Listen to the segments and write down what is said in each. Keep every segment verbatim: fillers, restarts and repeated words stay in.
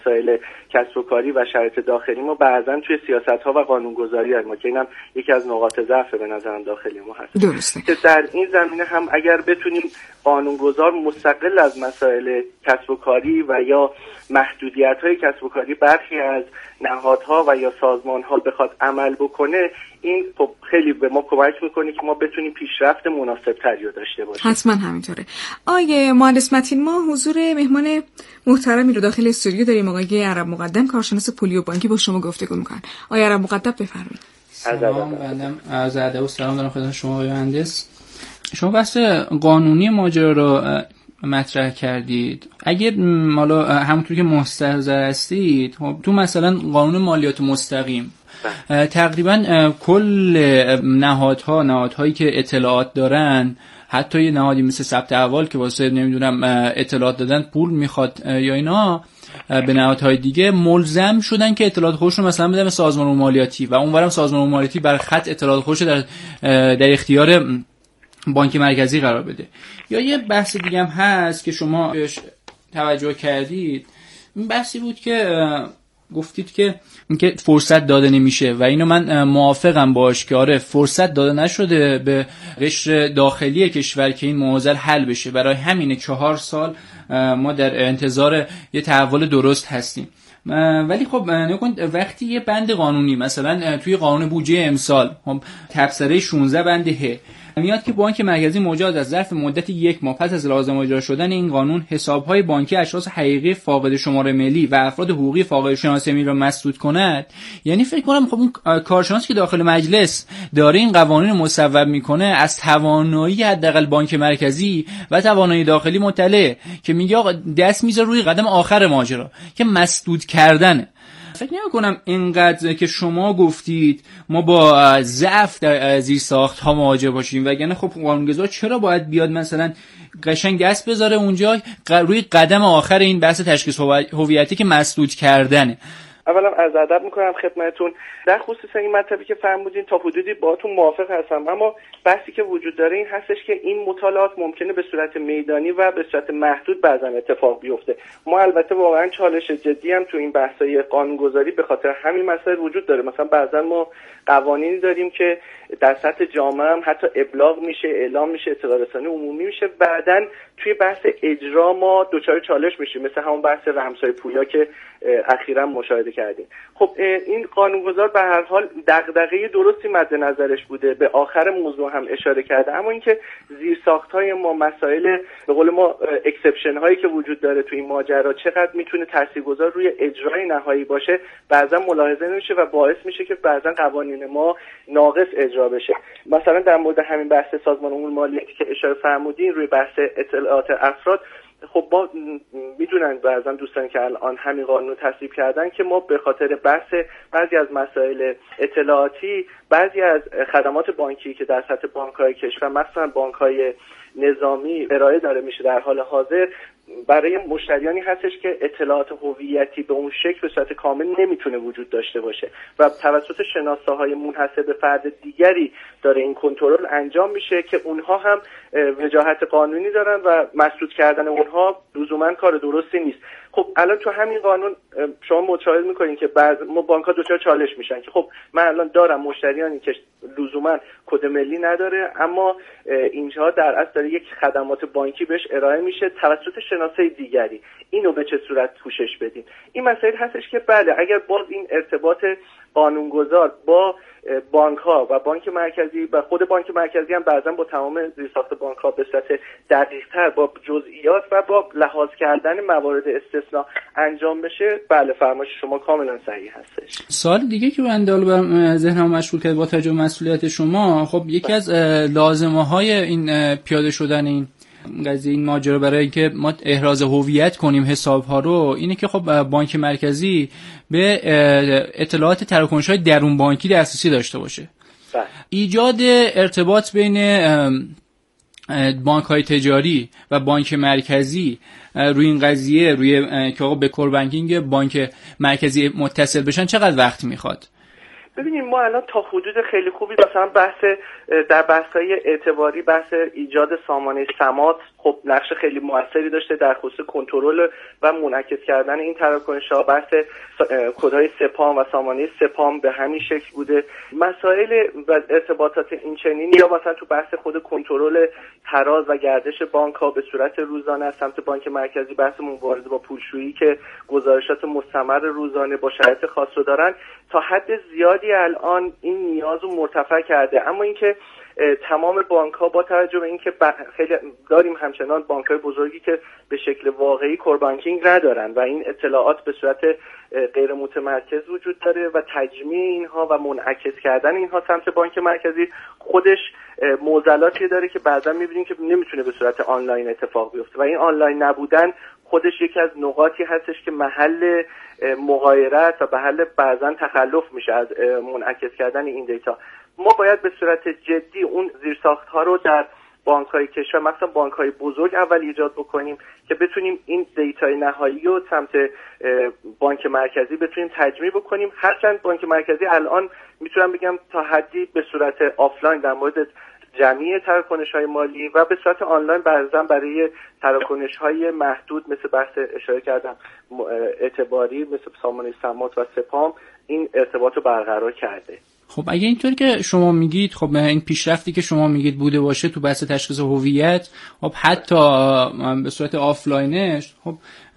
مسائل کسب و کاری و شرایط داخلی ما بعضا توی سیاست‌ها و قانون‌گذاری ما که اینم یکی از نقاط ضعف به نظرم داخلی ما هست. درسته. که در این زمینه هم اگر بتونیم قانونگذار مستقل از مسائل کسب و کاری و یا محدودیت‌های کسب و کاری برخی از نهادها و یا سازمان‌ها بخواد عمل بکنه، این خب خیلی به ما کمک میکنه که ما بتونیم پیشرفت مناسب‌تری رو داشته باشیم. حتما همینطوره. آقای مهندس متین، ما حضور مهمان محترمی رو داخل استودیو داریم، آقای عرب مقدم، کارشناس پولی و بانکی، با شما گفتگو می‌کنن. آقای عرب مقدم بفرمایید. سلام، بنده عرض ادب و سلام دارم خدمت شما آقای مهندس. شما بحث قانونی ماجرا رو مطرح کردید. اگه حالا همونطور که مستحضر هستید، تو مثلا قانون مالیات مستقیم تقریبا کل نهادها نهادهایی که اطلاعات دارن، حتی یه نهادی مثل ثبت احوال که واسه نمیدونم اطلاعات دادن پول میخواد یا اینا، به نهادهای دیگه ملزم شدن که اطلاعات خودشون مثلا بدن به سازمان مالیاتی و اونورم سازمان مالیاتی بر خط اطلاعات خودش در در اختیار بانک مرکزی قرار بده. یا یه بحث دیگه هم هست که شما توجه کردید، این بحثی بود که گفتید که اینکه فرصت داده نمیشه و اینو من موافقم باش که آره فرصت داده نشده به قشر داخلی کشور که این معضل حل بشه. برای همین چهار سال ما در انتظار یه تحول درست هستیم. ولی خب نکن وقتی یه بند قانونی مثلا توی قانون بودجه امسال تبصره شانزده بند ه میاد که بانک مرکزی مجاز از ظرف مدت یک ماه پس از لازم اجرا شدن این قانون حساب‌های بانکی اشخاص حقیقی فاقد شماره ملی و افراد حقوقی فاقد شناسه ملی را مسدود کند، یعنی فکر کنم خب اون کارشناسی که داخل مجلس داره این قوانین مصوب میکنه از توانایی حداقل بانک مرکزی و توانایی داخلی مطلع که میگه آقا دست میذاره روی قدم آخر ماجرا که مسدود کردنه. فکر نمی کنم اینقدر که شما گفتید ما با ضعف در زیرساخت‌ها مواجه باشیم، وگرنه خب قانونگذار چرا باید بیاد مثلا قشنگ دست بذاره اونجا روی قدم آخر این بحث تشخیص هویتی که مسدود کردنه. اولا از ادب میکنم خدمتتون. در خصوص این مطلبی که فرمودین تا حدودی باهاتون موافق هستم، اما بحثی که وجود داره این هستش که این مطالعات ممکنه به صورت میدانی و به صورت محدود بعضا اتفاق بیفته. ما البته واقعا چالش جدی هم تو این بحث‌های قانونگذاری به خاطر همین مسائل وجود داره. مثلا بعضا ما قوانینی داریم که در سطح جامعه هم حتی ابلاغ میشه، اعلام میشه، اطلاع رسانی عمومی میشه، بعداً توی بحث اجرا ما دچار چالش میشیم، مثل همون بحث رمزهای پویا که اخیراً مشاهده کردیم. خب این قانونگذار به هر حال دغدغه درستی مد نظرش بوده، به آخر موضوع هم اشاره کرده، اما اینکه زیرساخت‌های ما، مسائل به قول ما اکسپشن هایی که وجود داره توی این ماجرا چقدر میتونه تاثیرگذار روی اجرای نهایی باشه بعضا ملاحظه نمیشه و باعث میشه که بعضا قوانین ما ناقص اجرا بشه. مثلا در مورد همین بحث سازمان امور مالیاتی که اشاره فرمودین روی بحث اطلاعات افراد، خب با میدونن بعضا دوستان که الان همین قانون رو تصویب کردن که ما به خاطر بحث بعضی از مسائل اطلاعاتی، بعضی از خدمات بانکی که در سطح بانک‌های کشور مثلا بانک‌های نظامی ارائه داره میشه در حال حاضر، برای مشتریانی هستش که اطلاعات هویتی به اون شکل به صورت کامل نمیتونه وجود داشته باشه و توسط شناسه‌های منحصر به فرد دیگری داره این کنترل انجام میشه که اونها هم وجاهت قانونی دارن و مسدود کردن اونها لزوما کار درستی نیست. خب الان تو همین قانون شما مشاهده میکنین که بعض ما بانک‌ها دچار چالش میشن که خب من الان دارم مشتریانی که لزوما کد ملی نداره، اما اینجا در اصل داره یک خدمات بانکی بهش ارائه میشه توسط شناسه دیگری، اینو به چه صورت پوشش بدیم؟ این مسائل هستش که بله اگر باز این ارتباط قانونگذار با بانک ها و بانک مرکزی و خود بانک مرکزی هم بعضا با تمام زیرساخت بانک ها به صورت دقیق تر با جزئیات و با لحاظ کردن موارد استثناء انجام بشه، بله فرمایش شما کاملا صحیح هستش. سوال دیگه که بنده الان ذهنم مشغول کرد با توجه به مسئولیت شما، خب یکی از لازمه های این پیاده شدن این قضیه این ماجرا برای اینکه ما احراز هویت کنیم حساب ها رو اینه که خب بانک مرکزی به اطلاعات تراکنش‌های درون بانکی دسترسی داشته باشه. بله. ایجاد ارتباط بین بانک‌های تجاری و بانک مرکزی روی این قضیه، روی که آقا به کور بانکینگ بانک مرکزی متصل بشن چقدر وقت میخواد؟ ببینید ما الان تا حدود خیلی خوبی مثلا بحث در بحث‌های اعتباری، بحث ایجاد سامانه سمات خب نقش خیلی موثری داشته در خصوص کنترل و منعکس کردن این تراکنش‌ها. بحث کدهای سپام و سامانه سپام به همین شکل بوده. مسائل و ارتباطات این چنین یا مثلا تو بحث خود کنترل تراز و گردش بانک‌ها به صورت روزانه از سمت بانک مرکزی، بحث مبارزه با پولشویی که گزارشات مستمر روزانه با شرایط خاص رو دارن، تا حد زیادی الان این نیاز رو مرتفع کرده. اما اینکه تمام بانک‌ها با توجه به اینکه خیلی داریم همچنان بانک‌های بزرگی که به شکل واقعی کور بانکینگ ندارن و این اطلاعات به صورت غیر متمرکز وجود داره و تجمیع اینها و منعکس کردن اینها سمت بانک مرکزی خودش معضلاتی داره که بعضا می‌بینیم که نمیتونه به صورت آنلاین اتفاق بیفته و این آنلاین نبودن خودش یکی از نقاطی هستش که محل مغایرت و محل بعضا تخلف میشه از منعکس کردن این دیتا. ما باید به صورت جدی اون زیرساخت‌ها رو در بانک‌های کشور، مثلا بانک‌های بزرگ، اول ایجاد بکنیم که بتونیم این دیتای نهایی رو سمت بانک مرکزی بتونیم تجمیع بکنیم. هرچند بانک مرکزی الان میتونم بگم تا حدی به صورت آفلاین در مورد جمعی تراکنش‌های مالی و به صورت آنلاین بعضا برای تراکنش‌های محدود مثل بحث اشاره کردم اعتباری مثل سامانه سمات و سپام این ارتباط رو برقرار کرده. خب اگه اینطوری که شما میگید، خب این پیشرفتی که شما میگید بوده باشه تو بحث تشخیص هویت، خب حتی به صورت آفلاینش، خب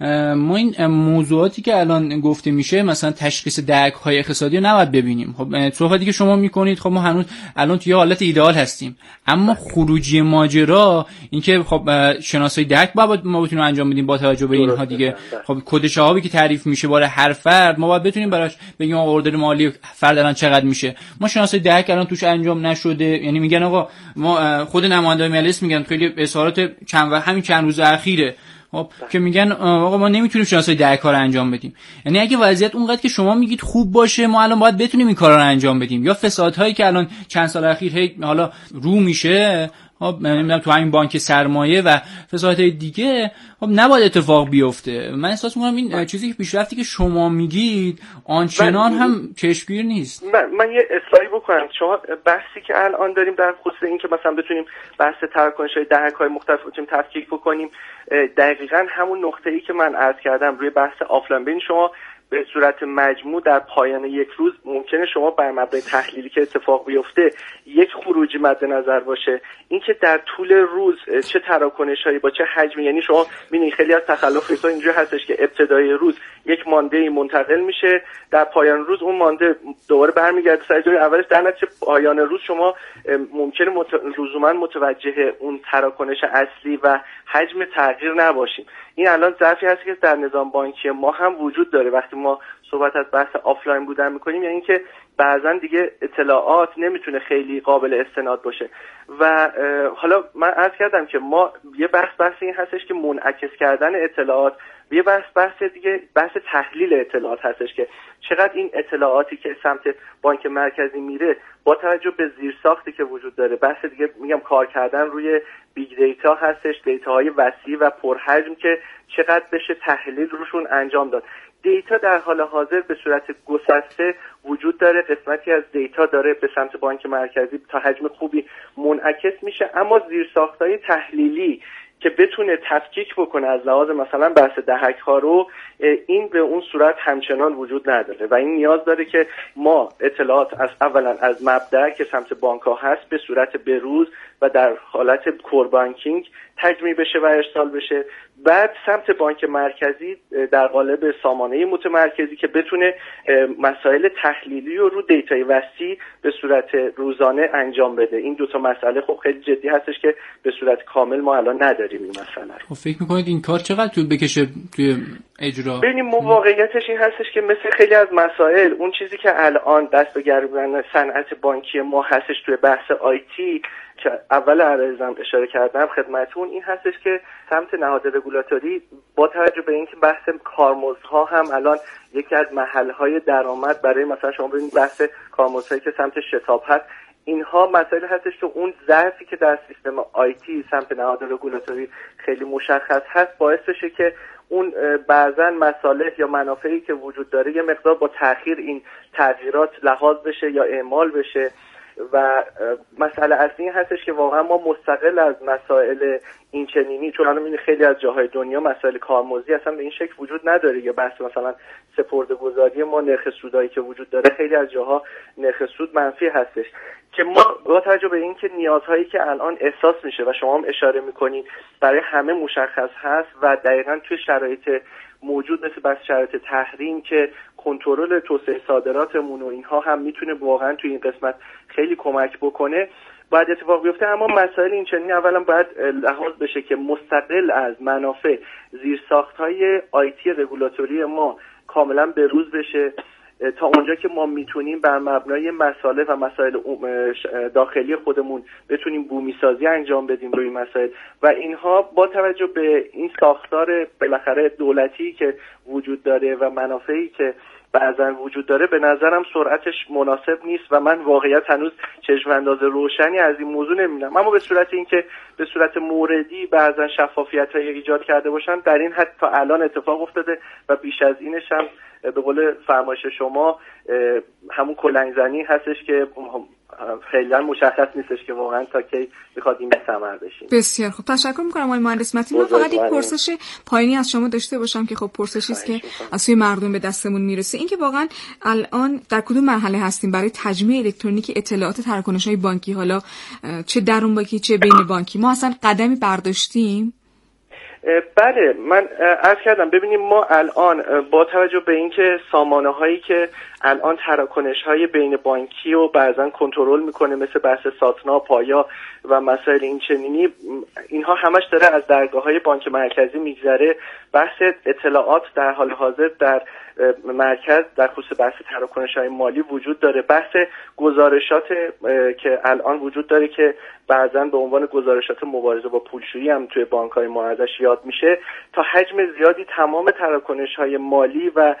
ما این موضوعاتی که الان گفته میشه مثلا تشخیص دعک‌های اقتصادی رو نباید ببینیم. خب صحبتی که شما میکنید، خب ما هنوز الان توی حالت ایدئال هستیم، اما خروجی ماجرا اینکه خب شناسایی دعک باید ما بتونیم انجام بدیم با توجه به اینها دیگه. خب کد شهابی که تعریف میشه برای هر فرد ما باید بتونیم براش بگیم اوردر مالی فرد الان چقدر میشه. ما شناسایی دعک الان توش انجام نشده، یعنی میگن آقا ما خود نماینده‌های مجلس میگن خیلی اظهارات چند و همین چند روز اخیره خب که میگن آقا ما نمیتونیم شناسایی دعک کار انجام بدیم. یعنی اگه وضعیت اونقدر که شما میگید خوب باشه، ما الان باید بتونیم این کارا رو انجام بدیم. یا فسادهایی که الان چند سال اخیر هی حالا رو میشه، خب نمیدونم تو همین بانک سرمایه و فسادهای دیگه، خب نباید اتفاق بیفته. من احساس میکنم این چیزی که پیشرفتی که شما میگید آنچنان هم چشمگیر نیست. من, من یه اصلاحی بکنم. شما بحثی که الان داریم در خصوص این که مثلا بتونیم بحث تراکنش‌های دهک‌های مختلف بتونیم تفکیک بکنیم، دقیقاً همون نقطه‌ای که من عرض کردم روی بحث آفلاین. ببین شما به صورت مجموع در پایان یک روز ممکنه شما بر مبنای تحلیلی که اتفاق بیفته یک خروجی مد نظر باشه، اینکه در طول روز چه تراکنش‌هایی با چه حجمی، یعنی شما ببینید خیلی از تخلفات اینجوری هستش که ابتدای روز یک مانده منتقل میشه، در پایان روز اون مانده دوباره برمیگرده سر جای اولش، در نتیجه پایان روز شما ممکنه مت... لزوما متوجه اون تراکنش اصلی و حجم تغییر نباشیم. این الان ضعفی هست که در نظام بانکی ما هم وجود داره وقتی ما صحبت از بحث آفلاین بودن میکنیم، یعنی اینکه بعضا دیگه اطلاعات نمیتونه خیلی قابل استناد باشه. و حالا من عرض کردم که ما یه بحث بحث این هستش که منعکس کردن اطلاعات، یه بحث بحث دیگه بحث تحلیل اطلاعات هستش که چقدر این اطلاعاتی که سمت بانک مرکزی میره با توجه به زیرساختی که وجود داره، بحث دیگه میگم کار کردن روی بیگ دیتا هستش، دیتاهای وسیع و پرحجم که چقدر بشه تحلیل روشون انجام داد. دیتا در حال حاضر به صورت گسسته وجود داره، قسمتی از دیتا داره به سمت بانک مرکزی تا حجم خوبی منعکس میشه، اما زیرساخت‌های تحلیلی که بتونه تفکیک بکنه از لحاظ مثلا بحث دهک ها رو، این به اون صورت همچنان وجود نداره و این نیاز داره که ما اطلاعات از اولا از مبدأ که سمت بانک ها هست به صورت بروز و در حالت کور بانکینگ تجمیع بشه و ارسال بشه، بعد سمت بانک مرکزی در قالب سامانه متمرکزی که بتونه مسائل تحلیلی رو رو دیتای وسیع به صورت روزانه انجام بده. این دو تا مسئله خب خیلی جدی هستش که به صورت کامل ما الان نداریم این مسئله. خب فکر می‌کنید این کار چقدر طول بکشه توی اجرا؟ ببینیم واقعیتش این هستش که مثل خیلی از مسائل اون چیزی که الان دست به گریبان صنعت بانکی ما هستش توی بحث آیتی که اول عرضم اشاره کردم خدمتون، این هستش که سمت نهاد رگولاتوری با توجه به اینکه بحث کارمزدها هم الان یکی از محل‌های درآمد برای مثلا شما ببینید بحث کارمزدهایی که سمت شتاب هست، اینها مسائل هستش که اون ضعفی که در سیستم آیتی سمت نهاد رگولاتوری خیلی مشخص هست باعث بشه که اون بعضا مصالح یا منافعی که وجود داره یه مقدار با تأخیر این تغییرات لحاظ بشه یا اعمال بشه. و مسئله اصلی هستش که واقعا ما مستقل از مسائل این چنینی، چون الان می‌بینید خیلی از جاهای دنیا مسائل کارمزدی اصلا به این شکل وجود نداره، یا بحث مثلا سپرده‌گذاری ما، نرخ سودایی که وجود داره خیلی از جاها نرخ سود منفی هستش، که ما با توجه به اینکه نیازهایی که الان احساس میشه و شما هم اشاره میکنید برای همه مشخص هست و دقیقاً توی شرایط موجود مثل بس شرایط تحریم که کنترل توسعه صادراتمون و اینها هم میتونه واقعا توی این قسمت خیلی کمک بکنه، باید اتفاق بیفته. اما مسائل این چنین اولا باید لحاظ بشه که مستقل از منافع زیرساخت‌های آیتی رگولاتوری ما کاملا بروز بشه، تا اونجا که ما میتونیم بر مبنای مسائل و مسائل داخلی خودمون بتونیم بومی سازی انجام بدیم روی مسائل و اینها با توجه به این ساختار بالاخره دولتی که وجود داره و منافعی که بعضا وجود داره، به نظرم سرعتش مناسب نیست و من واقعیت هنوز چشم انداز روشنی از این موضوع نمیبینم. اما به صورت اینکه به صورت موردی بعضا شفافیت‌های ایجاد کرده باشن، در این حد تا الان اتفاق افتاده و بیش از اینش هم به قول فرمایش شما همون کلنگزنی هستش که خیلی مشخص نیستش که واقعا تا کی میخواد این ثمر بشه. بسیار خوب، تشکر میکنم آقای مهندس متین. من فقط یک پرسش پایینی از شما داشته باشم که خب پرسشی است که از سوی مردم به دستمون میرسه، این که واقعا الان در کدوم مرحله هستیم برای تجمیع الکترونیکی اطلاعات تراکنش‌های بانکی، حالا چه درون بانکی چه بین بانکی، ما اصلا قدمی برداشتیم؟ بله، من عرض کردم ببینیم ما الان با توجه به اینکه سامانه هایی که الان تراکنش های بین بانکی و بعضا کنترل میکنه مثل بحث ساتنا، پایا و مسائل این چنینی، اینها همش داره از درگاه های بانک مرکزی میگذره. بحث اطلاعات در حال حاضر در مرکز در خصوص بحث تراکنش های مالی وجود داره. بحث گزارشات که الان وجود داره که بعضا به عنوان گزارشات مبارزه با پولشویی هم توی بانک های ما ازش یاد میشه، تا حجم زیادی تمام تراکنش های مالی و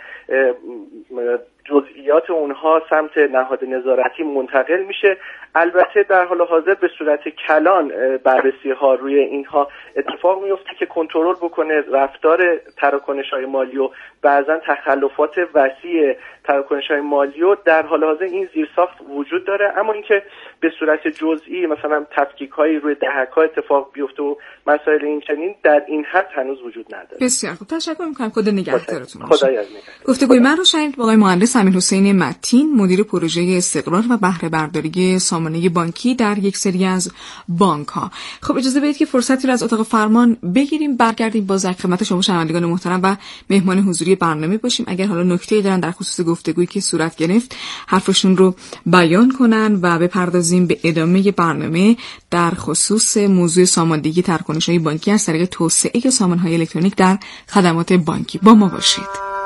جزئیات اونها سمت نهاد نظارتی منتقل میشه. البته در حال حاضر به صورت کلان بررسی ها روی اینها اتفاق میفته که کنترل بکنه رفتار تراکنش های مالی و بعضا تخلفات وسیع تراکنش های مالی و در حال حاضر این زیرساخت وجود داره، اما اینکه به صورت جزئی مثلا تفکیک هایی روی دهک ها اتفاق بیفته و مسائل این چنین در این حد هنوز وجود نداره. بسیار خوب، تشکر میکنم. خدا نگهدارتون. خدای از نگهدار. گفتگوی من رو شنید با آقای مهندس امیرحسین متین، مدیر پروژه استقرار و بهره برداری سامانه بانکی در یک سری از بانک ها. خب اجازه بدید که فرصتی رو از اتاق فرمان بگیریم، برگردیم باز خدمت شما شنوندگان محترم و مهمان حضوری برنامه باشیم. اگر حالا نکته‌ای دارن در خصوص گفتگویی که صورت گرفت حرفشون رو بیان کنن و بپردازیم به ادامه برنامه در خصوص موضوع ساماندهی تراکنش‌های بانکی از طریق توسعه سامانه‌های الکترونیک در خدمات بانکی. با ما باشید.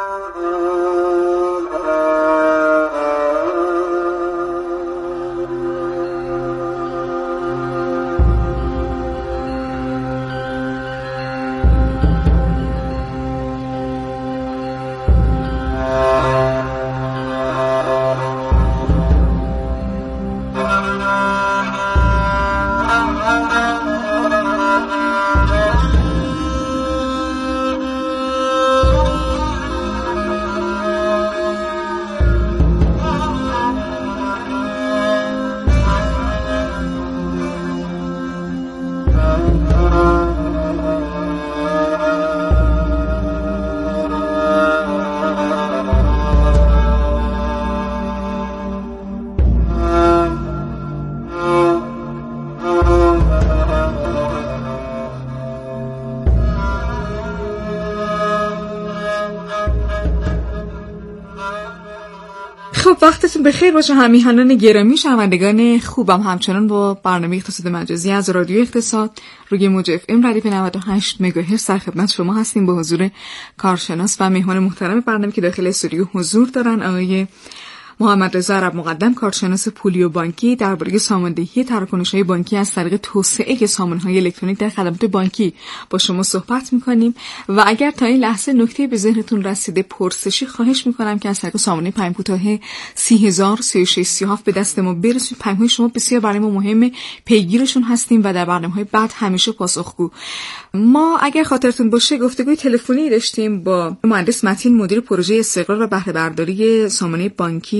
وقتتون بخیر باشه همیهنان گرامی، شنوندگان خوبم. همچنان با برنامه اقتصاد مجازی از رادیو اقتصاد روی موج اف ام ردیف نود و هشت مگاهرتز در خدمت شما هستیم با حضور کارشناس و مهمان محترم برنامه که داخل استودیو حضور دارن، آقای محمد رضا عرب مقدم، کارشناس پولی و بانکی، درباره ساماندهی تراکنش‌های بانکی از طریق توسعه سامانه‌های الکترونیک در خدمات بانکی با شما صحبت می‌کنیم و اگر تا این لحظه نکته به ذهنتون رسیده پرسشی خواهش می‌کنم که از طریق سامانه پیام کوتاه سی هزار سی و شش سی و هفت به دست ما برسونید. پیام‌های شما بسیار برای ما مهمه، پیگیرشون هستیم و در برنامه‌های بعد همیشه پاسخگو. ما اگر خاطرتون باشه گفتگوی تلفنی داشتیم با مهندس متین، مدیر پروژه استقرار و بهره برداری سامانه بانکی،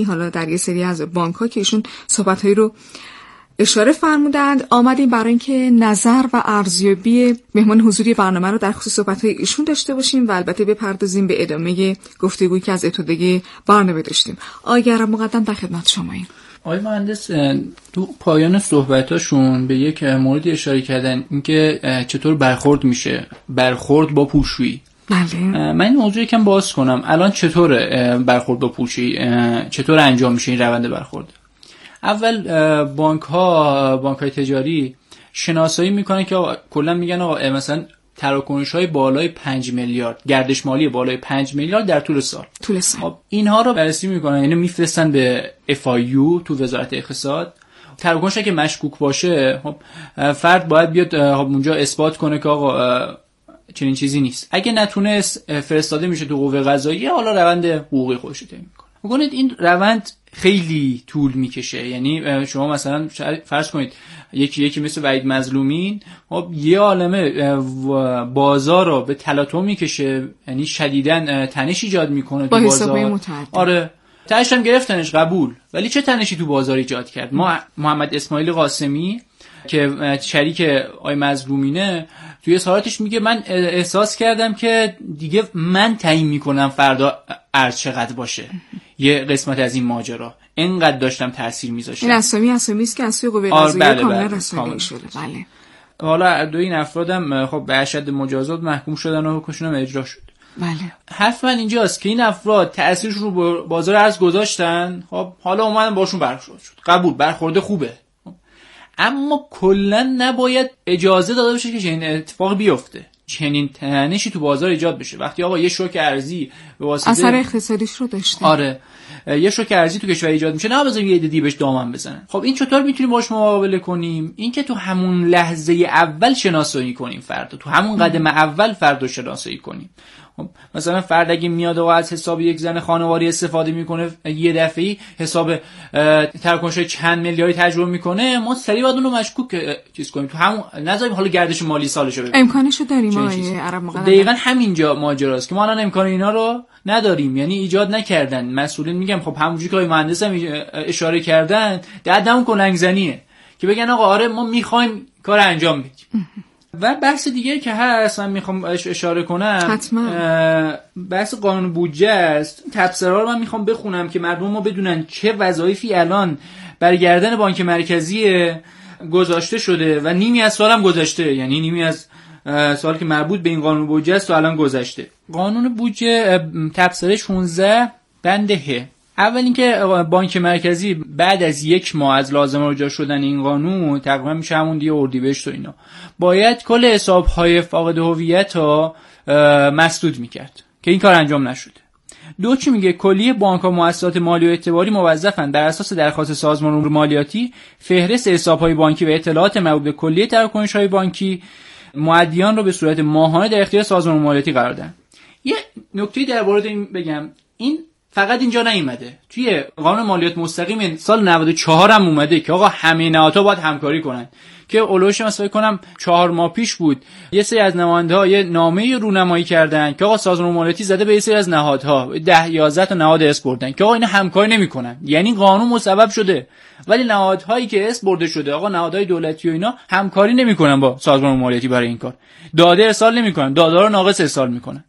حالا در یه سری از بانک‌ها که ایشون صحبت‌هایی رو اشاره فرمودند، آمدیم برای اینکه نظر و ارزیابی مهمان حضوری برنامه رو در خصوص صحبت‌های ایشون داشته باشیم و البته بپردازیم به ادامه گفتگویی که از ابتدای برنامه داشتیم. آقای مقدم در خدمت شماییم. آقای مهندس تو پایان صحبتاشون به یک موردی اشاره کردن، اینکه چطور برخورد میشه، برخورد با پولشویی. بله. من این موضوع یکم باز کنم. الان چطور برخورد با پولشویی چطور انجام میشه این روند برخورد؟ اول بانک ها بانک های تجاری شناسایی میکنن که کلا میگن آقا مثلا تراکنش های بالای پنج میلیارد، گردش مالی بالای پنج میلیارد در طول سال. طول سال. خب اینها رو بررسی میکنن، یعنی میفرستن به اف آی یو تو وزارت اقتصاد. تراکنش که مشکوک باشه، خب فرد باید بیاد اونجا اثبات کنه که آقا چنین چیزی نیست. اگه نتونه فرستاده میشه تو قوه قضاییه، حالا روند حقوقی خودش رو طی میکنه. بگونید این روند خیلی طول میکشه. یعنی شما مثلا فرض کنید یکی یکی مثل وحید مظلومین، خب یه عالمه بازار رو به تلاطم میکشه، یعنی شدیداً تنش ایجاد میکنه تو بازار. آره تنش هم گرفتنش، قبول، ولی چه تنشی تو بازار ایجاد کرد؟ ما محمد اسماعیل قاسمی که شریک آی مظلومینه توی اظهاراتش میگه من احساس کردم که دیگه من تعیین میکنم فردا ارز چقدر باشه. یه قسمت از این ماجرا اینقدر داشتم تاثیر میذاشتم. این اسامی اسامی است که از سوی قوه قضاییه کاملا رسانه‌ای شده. بله. حالا دو این افرادم خب به اشد مجازات محکوم شدن و حکمشون هم اجرا شد. بله. حرف من اینجاست که این افراد تاثیرش رو بازار ارز گذاشتن، خب حالا اومدن باشون برخورد شد. قبول، برخورد خوبه. اما کلا نباید اجازه داده بشه که چنین اتفاق بیفته، چنین تنشی تو بازار ایجاد بشه. وقتی آقا یه شوک ارزی به واسطه اثر اقتصادیش رو داشته، آره یه شوک ارزی تو کشور ایجاد میشه، نه بذاریم یه دیگه بهش دامن بزنن. خب این چطور میتونیم باش مقابله کنیم؟ این که تو همون لحظه اول شناسایی کنیم فرد، تو همون قدم اول فرد رو شناسایی کنیم. مثلا فرد اگه میاد و از حساب یک زن خانواری استفاده میکنه، یه دفعه‌ای حساب تراکنش‌های چند میلیاردی تجربه میکنه، ما سریع باید اون رو مشکوک چیز کنیم، تو همون نذاریم حالا گردش مالی سالشو ببینیم. امکانشو داریم آقای عرب مقدم؟ دقیقاً همینجا ماجراست که ما الان امکان اینا رو نداریم، یعنی ایجاد نکردن. مسئولین میگم خب همونجوری که آقای مهندس هم اشاره کردن، دردمون کلنگ زنیه که بگن آقا آره ما میخوایم کار انجام بدیم. و بحث دیگه که هست من میخوام اشاره کنم، حتما بحث قانون بودجه است. تبصره‌ها رو من میخوام بخونم که مردم ما بدونن چه وظایفی الان بر گردن بانک مرکزی گذاشته شده و نیمی از سالم گذشته، یعنی نیمی از سال که مربوط به این قانون بودجه است و الان گذشته. قانون بودجه تبصره شانزده بند ه. اول اینکه بانک مرکزی بعد از یک ماه از لازمه رجوع شدن این قانون، تقریبا میشه همون دیگه اردیبهشت و اینا، باید کل حساب‌های فاقد هویت رو مسدود میکرد که این کار انجام نشده. دو چی میگه؟ کلیه بانک‌ها، مؤسسات مالی و اعتباری موظفن بر اساس درخواست سازمان امور مالیاتی فهرست حساب‌های بانکی و اطلاعات مربوط به کلیه تراکنش‌های بانکی مؤدیان رو به صورت ماهانه در اختیار سازمان امور مالیاتی قرار دادن. یه نکته در مورد این بگم، این فقط اینجا نیومده، توی قانون مالیات مستقیم سال نود و چهار هم اومده که آقا همه نهادها باید همکاری کنن، که اولوش مثلا کنم چهار ماه پیش بود یه سری از نماینده‌ها یه نامه رونمایی کردن که آقا سازمان مالیاتی زده به یه سری از نهادها ده یازده تا نهاد اس بردن که آقا اینا همکاری نمی‌کنن، یعنی قانون مسبب شده ولی نهادهایی که اس برده شده، آقا نهادهای دولتی و اینا همکاری نمی‌کنن با سازمان مالیاتی برای این کار، داده ارسال نمی‌کنن، داده رو ناقص ارسال می‌کنن.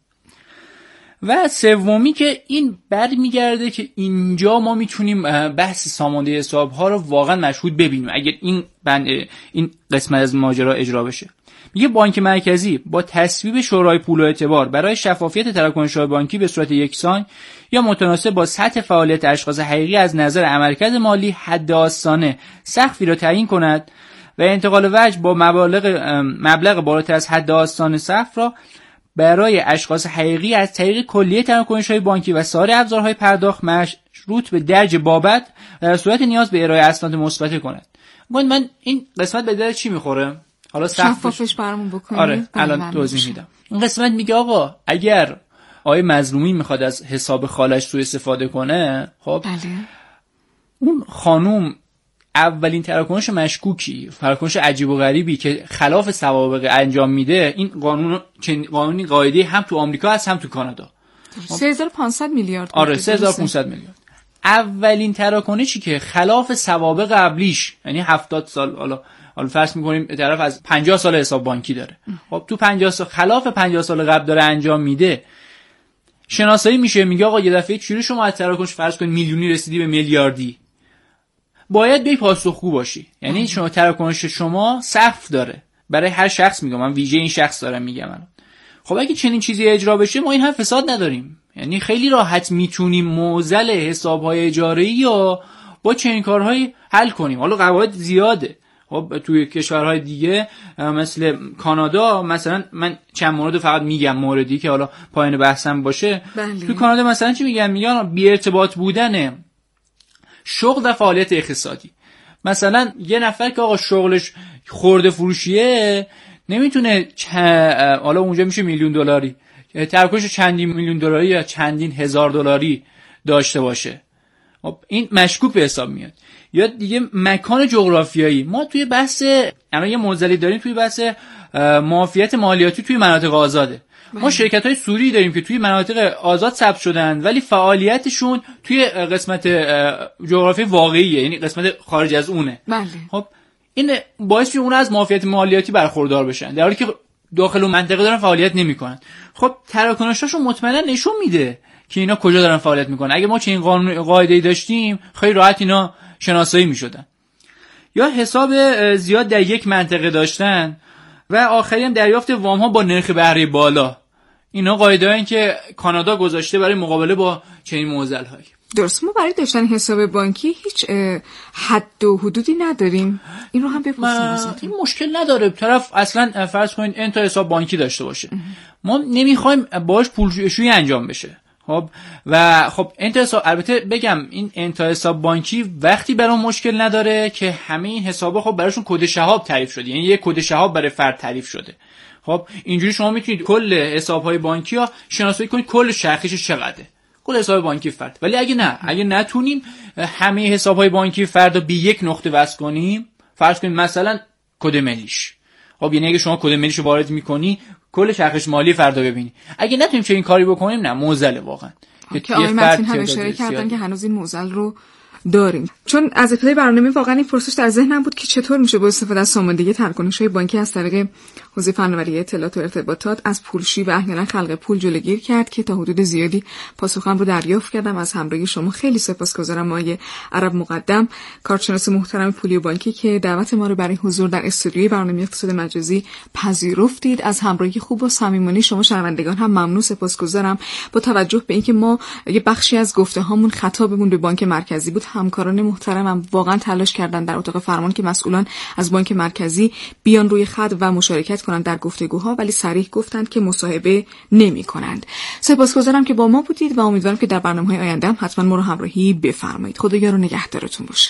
و سومی که این برمیگرده که اینجا ما میتونیم بحث سامانده حساب‌ها رو واقعا مشهود ببینیم اگر این بند این قسمت از ماجرا اجرا بشه. میگه بانک مرکزی با تصویب شورای پول و اعتبار برای شفافیت تراکنش‌های بانکی به صورت یکسان یا متناسب با سطح فعالیت اشخاص حقیقی از نظر عملکرد مالی حد آستانه سقفی را تعیین کند و انتقال وجه با مبالغ مبلغ بالاتر از حد آستانه سقف را برای اشخاص حقیقی از طریق کلیه تراکنش‌های بانکی و سایر ابزارهای پرداخت مشروط به درج بابت در صورت نیاز به ارائه اسناد مثبت کند. من این قسمت به درد چی میخوره؟ حالا شفافش برامون بکنید. آره الان توضیح میدم. این قسمت میگه آقا اگر آقای مظلومی میخواد از حساب خالش سوء استفاده کنه، خب بله. اون خانوم اولین تراکنش مشکوکی، تراکنش عجیب و غریبی که خلاف سوابق انجام میده، این قانون چنین قانونی قاعده هم تو آمریکا هست هم تو کانادا. سه هزار و پانصد میلیارد. آره سه هزار و پانصد میلیارد. اولین تراکنشی که خلاف سوابق قبلیش، یعنی هفتاد سال، حالا حالا فرض می‌کنیم طرف از پنجاه سال حساب بانکی داره، خب تو پنجاه سال خلاف پنجاه سال قبل داره انجام میده، شناسایی میشه، میگه آقا یه دفعه چجوری شما از تراکنش فرض کنید میلیونی رسیدی به میلیاردی، باید بی پاسخگو باشی. یعنی شما تراکنش شما سقف داره برای هر شخص، میگم من ویژه این شخص دارم میگم من. خب اگه چنین چیزی اجرا بشه ما این هم فساد نداریم، یعنی خیلی راحت میتونیم معضل حساب‌های اجاره‌ای یا با چنین کارهایی حل کنیم. حالا قواعد زیاده. خب توی کشورهای دیگه مثل کانادا مثلا، من چند مورد فقط میگم موردی که حالا پایین بحثم باشه. بله. توی کانادا مثلا چی میگن؟ میگن بی ارتباط بودن شغل و فعالیت اقتصادی. مثلا یه نفر که آقا شغلش خرده فروشیه نمیتونه چ... حالا اونجا میشه میلیون دلاری، تراکنش چندین میلیون دلاری یا چندین هزار دلاری داشته باشه. خب این مشکوک به حساب میاد. یا دیگه مکان جغرافیایی. ما توی بحث الان یه معضلی داریم توی بحث معافیت مالیاتی توی مناطق آزاده. ما شرکت‌های سوری داریم که توی مناطق آزاد ثبت شدن ولی فعالیتشون توی قسمت جغرافی واقعیه، یعنی قسمت خارج از اونه. بله. خب این باعث میشه اون از معافیت مالیاتی برخوردار بشن در حالی که داخل اون منطقه دارن فعالیت نمی‌کنن. خب تراکنشاشون مطمئنا نشون میده که اینا کجا دارن فعالیت می‌کنن. اگه ما چنین قانون قاعده‌ای داشتیم خیلی راحت اینا شناسایی می‌شدن. یا حساب زیاد در یک منطقه داشتن و آخری هم دریافت وام‌ها با نرخ بهره بالا. اینا قاعده‌ای که کانادا گذاشته برای مقابله با چنین معضل‌هایی. درست. ما برای داشتن حساب بانکی هیچ حد و حدودی نداریم. این رو هم بپرسیم. این مشکل نداره. طرف اصلا فرض کنید انتا حساب بانکی داشته باشه. ما نمیخوایم باهاش پولشویی انجام بشه. خب و خب انتا حساب، البته بگم این انتا حساب بانکی وقتی برام مشکل نداره که همه این حسابا خب براشون کد شهاب تعریف شده، یعنی یک کد شهاب برای فرد تعریف شده. خب اینجوری شما میتونید کل حساب‌های بانکی ها شناسایی کنید کل شاخصش چقدره، کل حساب بانکی فرد. ولی اگه نه اگه نتونیم همه حساب‌های بانکی فرد رو به یک نقطه وصل کنیم، فرض کنید مثلا کد ملیش، خب یعنی اگه شما کد ملیش رو وارد می‌کنی کل شاخص مالی فرد رو ببینی. اگه نتونیم چه این کاری بکنیم نه معضله واقعا. که آقای متین هم اشاره کردن که هنوز این معضل رو داریم. چون از ابتدای برنامه واقعا این پرسش در ذهنم بود که چطور میشه با استفاده از ساماندهی تراکنش‌های بانکی از طریق حوزه فناوری اطلاعات و ارتباطات از پولشویی و احیانا خلق پول جلوگیری کرد که تا حدود زیادی پاسخم رو دریافت کردم. از همراهی شما خیلی سپاسگزارم آقای عرب مقدم، کارشناس محترم پولی و بانکی که دعوت ما رو برای حضور در استودیوی برنامه اقتصاد مجازی پذیرفتید. از همراهی خوب و صمیمانه شما شنوندگان هم ممنون، سپاسگزارم. با توجه به اینکه ما یه بخشی از گفته‌هامون خطابمون به بانک مرکزی بود، همکاران محترمم واقعا تلاش کردن در اتاق فرمان که مسئولان از بانک مرکزی بیان روی خط و مشارکت کنند در گفتگوها، ولی صریح گفتند که مصاحبه نمی کنند. سپاسگزارم که با ما بودید و امیدوارم که در برنامه‌های آینده هم حتما ما رو همراهی بفرمایید. خدایا رو نگهدارتون باشه.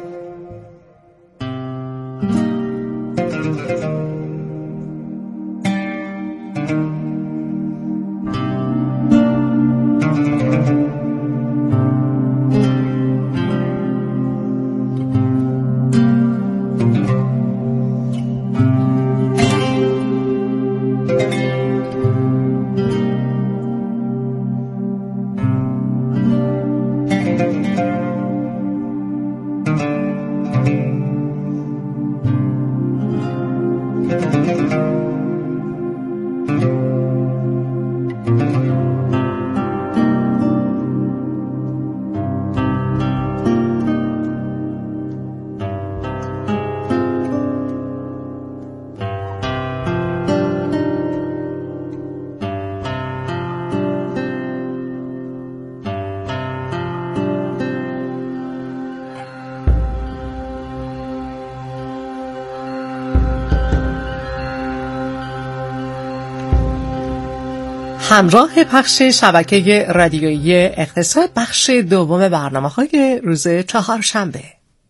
همراه پخش شبکه رادیویی اقتصاد، بخش دوم برنامه‌های روز چهارشنبه.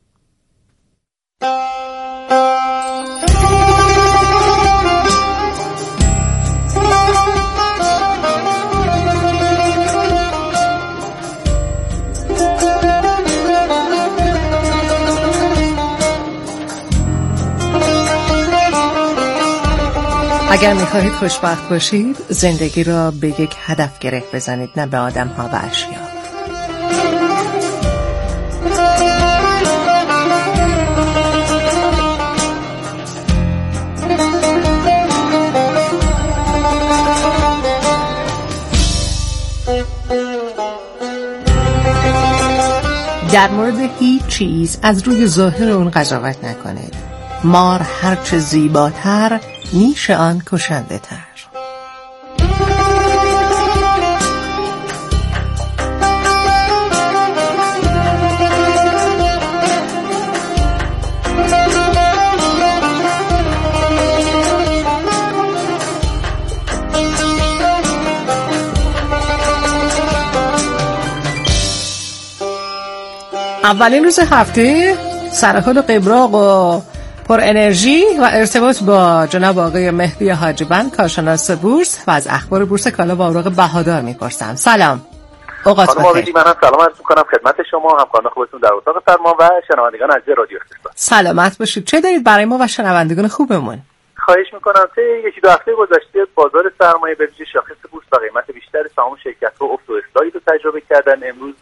اگر می‌خواهید خوشبخت باشید، زندگی را به یک هدف گره بزنید، نه به آدم‌ها و اشیا. در مورد هیچ چیز از روی ظاهر اون قضاوت نکنید. مار هرچه زیباتر، نیش آن کشنده تر. اولین روز هفته سرحال قبراق و پر انرژی و ارتباط با جناب آقای مهدی حاجیبند، کارشناس بورس و از اخبار بورس کالا و اوراق بهادار میپرسم. سلام. اوقات بخیر. خانم آبادی، منم سلام عرض می‌کنم خدمت شما، همکاران خوبتون در اتاق فرمان و شنوندگان عزیز رادیو اقتصاد. سلامت باشید. چه دارید برای ما و شنوندگان خوبمون؟ خواهش می‌کنم. طی یکی دو هفته گذشته بازار سرمایه به ویژه شاخص بورس با قیمت بیشتر سهام شرکت‌ها افت و اصلاحی رو تجربه کردن. امروز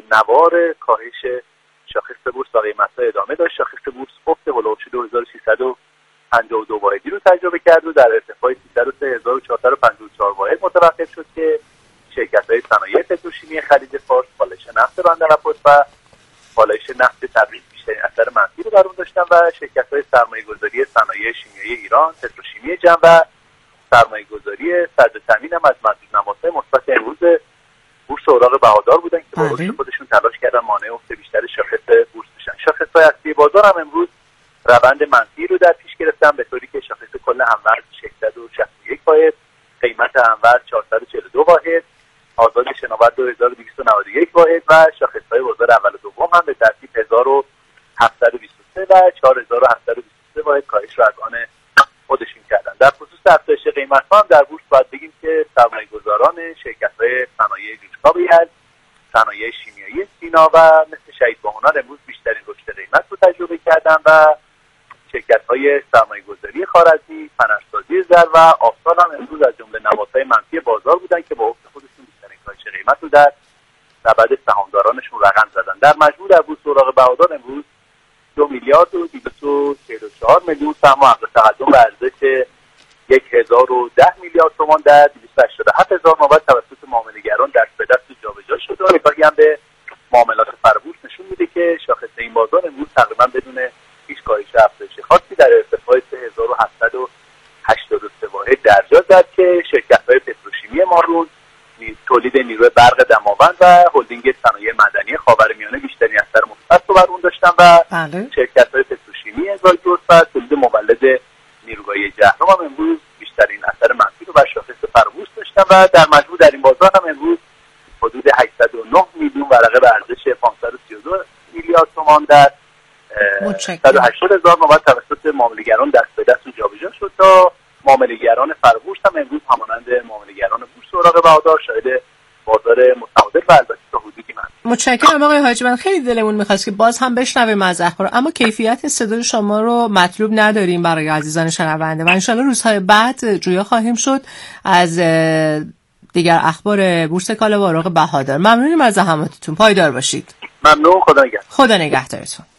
نوار کاهش شاخص بورس با قیمت‌ها ادامه داشت. شاخص بورس افت هولوش دو هزار و سیصد و پنجاه و دو واحدی رو تجربه کرد و در ارتفاع سیصد و سه هزار و چهارصد و پنجاه و چهار واحد متوقف شد که شرکت‌های صنایع پتروشیمی خلیج فارس بالایش نفت بندرعباس و بالایش نفت تبریز بیشترین اثر منفی رو بر اون داشتن و شرکت‌های سرمایه‌گذاری صنایع شیمیایی ایران، پتروشیمی جم و سرمایه‌گذاری صدرتامین هم از محدود نمادهای مثبت امروز بورس اوراق بهادار بودن که با رشد خودشون تلاش کردن مانع افت بیشتر شاخص بورس بشن. شاخص‌های اصلی بازار هم امروز روند منفی رو در پیش گرفتن، به طوری که شاخص کل همورز ششصد و شصت و یک واحد، قیمت همورز چهارصد و چهل و دو واحد، آزاد شناور دو هزار و دویست و نود و یک واحد و شاخص‌های بازار اول و دوم هم به ترتیب هزار و هفتصد و بیست و سه و چهار هزار و هفتصد و بیست و سه واحد کاهش رو از آن خودشون کردن. در خصوص افزایش قیمت‌ها هم در بورس باید بگیم که سرمایه‌گذاران شرکت‌های صنایع جوشکاب یزد، صنایع شیمیایی سینا و مثل شهید باهنر امروز بیشترین رشد قیمت رو تجربه کردن و شرکت‌های سرمایه‌گذاری خوارزمی، فنرسازی زر و آفتال هم امروز از جمله نمادهای منفی بازار بودن که با افت خودشون بیشترین کاهش قیمت رو در سبد سهامدارانشون رقم زدن. در مجموع در بورس اوراق بهادار امروز دو میلیارد و دویست و چهل و چهار میلیون سهم حق تقدم به ارزش یک هزار و ده میلیارد تومان در دویست و هشتاد و هفت هزار نوبت توسط معامله‌گران دست به دست جابجا شده. نگاهی هم به معاملات فرابورس نشون میده که شاخص این بازار امروز تقریبا بدون هیچ کاهش افزایش خاصی در ارتفاع سه هزار و هفتصد و هشتاد و سه واحد درجا زد که شرکت‌های پتروشیمی مارون، تولید نیروی برق دماوند و هلدینگ صنایع مدنی خاورمیانه بیشترین اثر مثبت رو بر اون داشتن و بله. شرکت‌های پتروشیمی ازالگوس و تولید مولد نیروگاهی جهرم هم امروز بیشترین اثر منفی رو بر شاخص فرابورس داشتن و در مجموع در این بازار هم امروز حدود هشتصد و نه میلیون ورقه به ارزش پانصد و سی و دو میلیارد تومان در صد و هشتاد هزار نوبت توسط معامله‌گران دست به دست جابجا شد تا معامله‌گران فرابورس هم امروز همانند معامله‌گران بورس اوراق بهادار شاهد بازار متعادل و البته تا حدودی منفی. متشکرم آقای حاجیبند. خیلی دلمون می‌خواست که باز هم بشنویم از اخبار، اما کیفیت صدای شما رو مطلوب نداریم برای عزیزان شنونده و ان شاءالله روزهای بعد جویا خواهیم شد از دیگر اخبار بورس کالا و اوراق بهادار. ممنونیم از زحماتتون. پایدار باشید. ممنون. خدا نگهدار. خدا نگهدارتون.